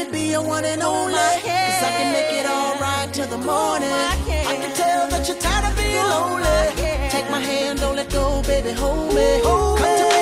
me be your one and only. Cause I can make it all right till the morning. I can tell that you're tired of being lonely. Take my hand, don't let go, baby, hold me. Come to